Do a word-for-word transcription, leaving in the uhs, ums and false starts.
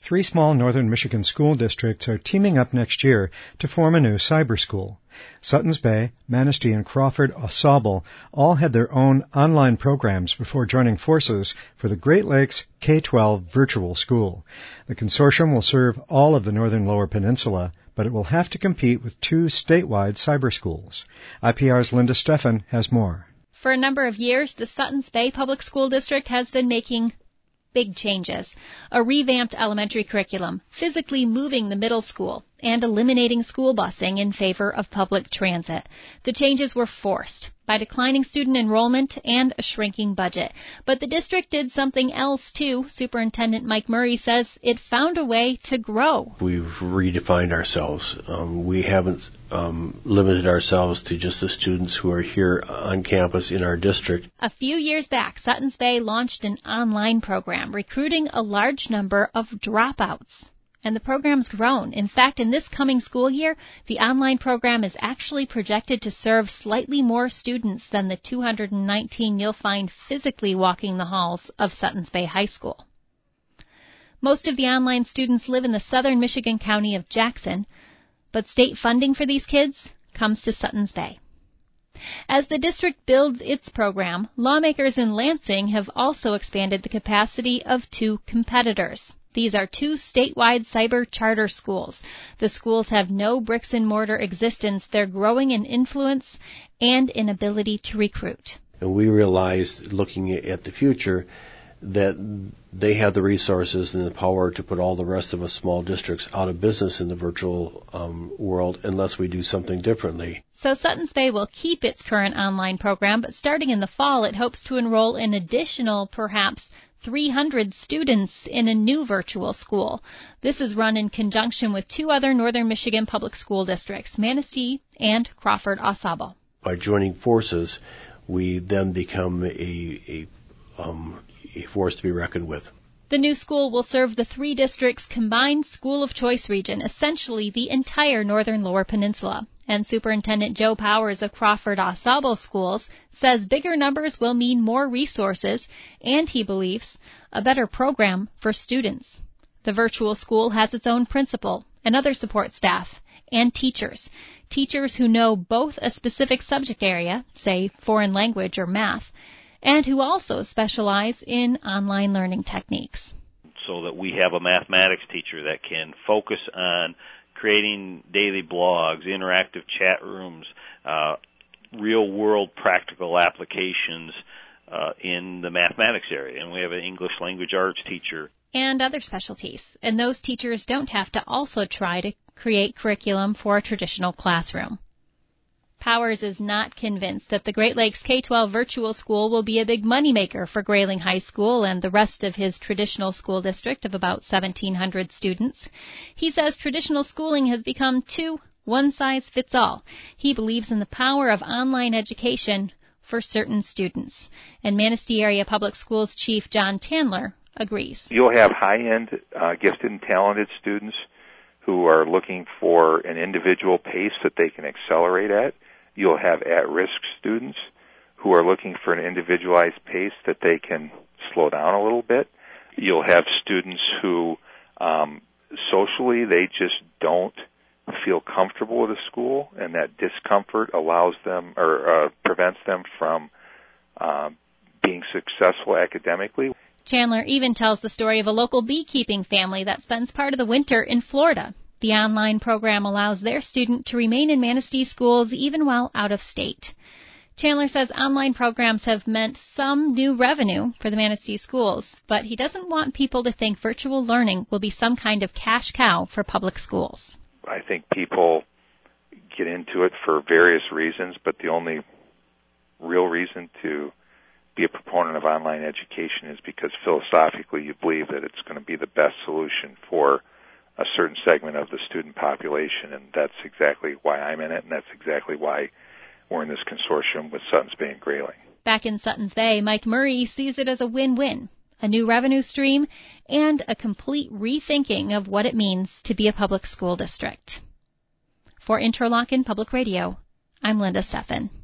Three small northern Michigan school districts are teaming up next year to form a new cyber school. Suttons Bay, Manistee, and Crawford AuSable all had their own online programs before joining forces for the Great Lakes K twelve Virtual School. The consortium will serve all of the northern Lower Peninsula, but it will have to compete with two statewide cyber schools. I P R's Linda Steffen has more. For a number of years, the Suttons Bay Public School District has been making big changes. A revamped elementary curriculum, physically moving the middle school, and eliminating school busing in favor of public transit. The changes were forced by declining student enrollment and a shrinking budget. But the district did something else, too. Superintendent Mike Murray says it found a way to grow. We've redefined ourselves. Um, we haven't um, limited ourselves to just the students who are here on campus in our district. A few years back, Suttons Bay launched an online program, recruiting a large number of dropouts. And the program's grown. In fact, in this coming school year, the online program is actually projected to serve slightly more students than the two hundred nineteen you'll find physically walking the halls of Suttons Bay High School. Most of the online students live in the southern Michigan county of Jackson, but state funding for these kids comes to Suttons Bay. As the district builds its program, lawmakers in Lansing have also expanded the capacity of two competitors. These are two statewide cyber charter schools. The schools have no bricks-and-mortar existence. They're growing in influence and in ability to recruit. And we realized, looking at the future, that they have the resources and the power to put all the rest of us small districts out of business in the virtual um, world unless we do something differently. So Suttons Bay will keep its current online program, but starting in the fall, it hopes to enroll an additional, perhaps, three hundred students in a new virtual school. This is run in conjunction with two other northern Michigan public school districts, Manistee and Crawford AuSable. By joining forces, we then become a, a, um, a force to be reckoned with. The new school will serve the three districts' combined school of choice region, essentially the entire northern Lower Peninsula. And Superintendent Joe Powers of Crawford AuSable Schools says bigger numbers will mean more resources and, he believes, a better program for students. The virtual school has its own principal and other support staff and teachers. Teachers who know both a specific subject area, say foreign language or math, and who also specialize in online learning techniques. So that we have a mathematics teacher that can focus on creating daily blogs, interactive chat rooms, uh, real-world practical applications uh, in the mathematics area. And we have an English language arts teacher. And other specialties. And those teachers don't have to also try to create curriculum for a traditional classroom. Powers is not convinced that the Great Lakes K twelve Virtual School will be a big moneymaker for Grayling High School and the rest of his traditional school district of about seventeen hundred students. He says traditional schooling has become too one-size-fits-all. He believes in the power of online education for certain students. And Manistee Area Public Schools Chief John Chandler agrees. You'll have high-end, uh, gifted and talented students who are looking for an individual pace that they can accelerate at. You'll have at-risk students who are looking for an individualized pace that they can slow down a little bit. You'll have students who um, socially they just don't feel comfortable with a school, and that discomfort allows them or uh, prevents them from uh, being successful academically. Chandler even tells the story of a local beekeeping family that spends part of the winter in Florida. The online program allows their student to remain in Manistee schools even while out of state. Chandler says online programs have meant some new revenue for the Manistee schools, but he doesn't want people to think virtual learning will be some kind of cash cow for public schools. I think people get into it for various reasons, but the only real reason to be a proponent of online education is because philosophically you believe that it's going to be the best solution for a certain segment of the student population, and that's exactly why I'm in it, and that's exactly why we're in this consortium with Suttons Bay and Grayling. Back in Suttons Bay, Mike Murray sees it as a win-win, a new revenue stream, and a complete rethinking of what it means to be a public school district. For Interlochen Public Radio, I'm Linda Steffen.